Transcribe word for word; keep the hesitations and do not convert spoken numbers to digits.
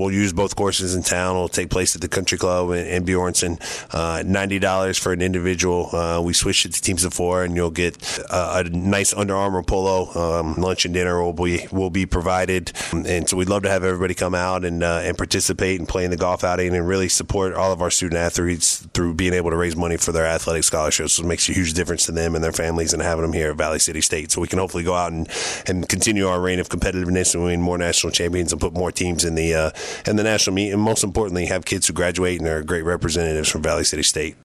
we'll use both courses in town. It'll take place at the Country Club in, in Bjornson. Uh, ninety dollars for an individual. Uh, we switched it to teams of four, and you'll get uh, a nice Under Armour polo. Um, lunch and dinner will be will be provided, and so we'd love to have everybody come out and uh, and participate and play in the golf outing and really support all of our student athletes through being able to raise money for their athletic scholarships. So it makes a huge difference to them and their families and having them here at Valley City State. So we can hopefully go out and, and continue our reign of competitiveness and win more national champions and put more teams in the uh, in the national meet, and most importantly, have kids who graduate and are great representatives from Valley City State.